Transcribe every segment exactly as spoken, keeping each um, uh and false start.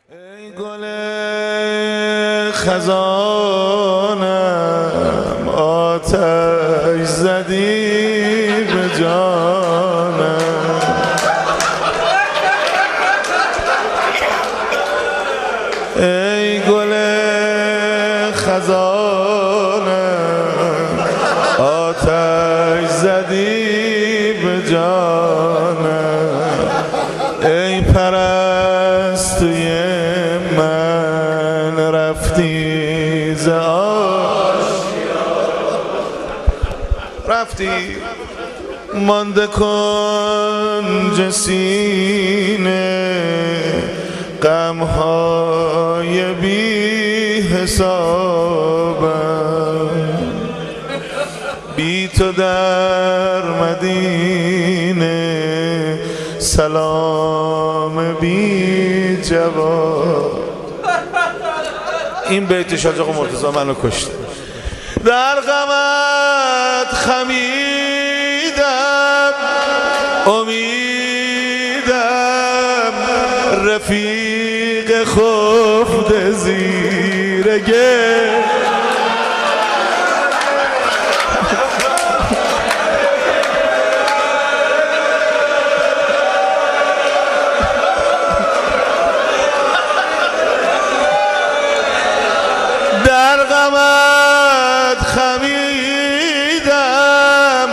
ای گل خزانم آتش زدی به جانم، ای گل خزانم آتش زدی به جانم، ای پرستوی من رفتی ز رفتی مانده کنج سینه غمهای بی حسابم، بی تو در مدینه سلام بی جواب. این بیت شاج آقا مرتضی منو کشت. در غمت خمیدم امیدم رفیق خفته زیر گل، در غمت خمیدم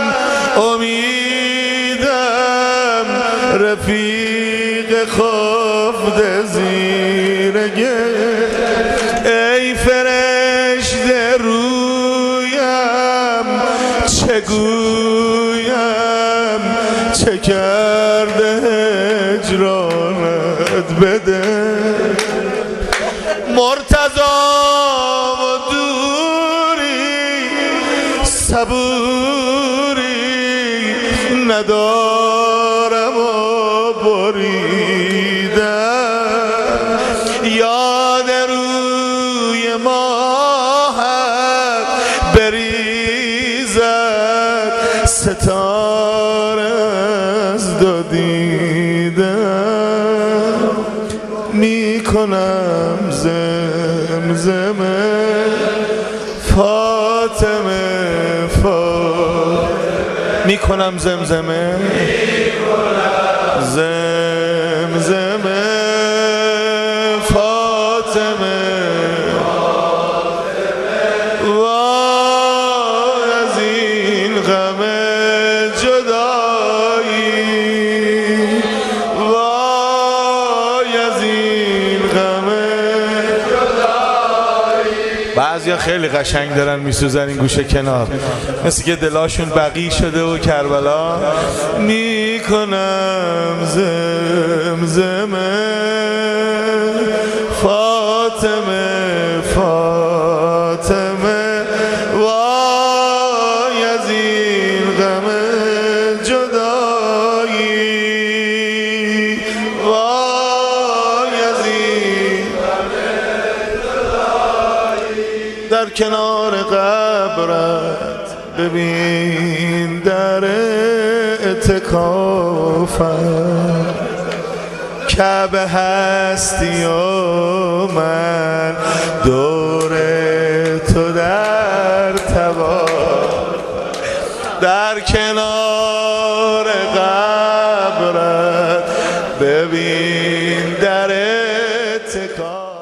امیدم رفیق خفته زیر گل، ای فرشته رویم چه گویم چه کرده هجرانت بده، مرتضی و دوری صبوری ندارم و بریدم، یاد روی ماهت بریزد ستاره از دو دیدم، میکنم زمزمه فاطمه فاطمه میکنم زمزمه زمزمه فاطمه وای از این غم جدایی، وای از این غم جدایی. بعضیا خیلی قشنگ دارن میسوزن این گوشه کنار، مثل که دلاشون بقی شده و کربلا. میکنم زمزمه فاطمه فاطمه وای از این غم جدایی، وای از این غم جدایی. در کنار قبرت ببین در اعتکافم، کعبه هستی و من دور تو در طواف، در کنار قبرت ببین در اعتکاف.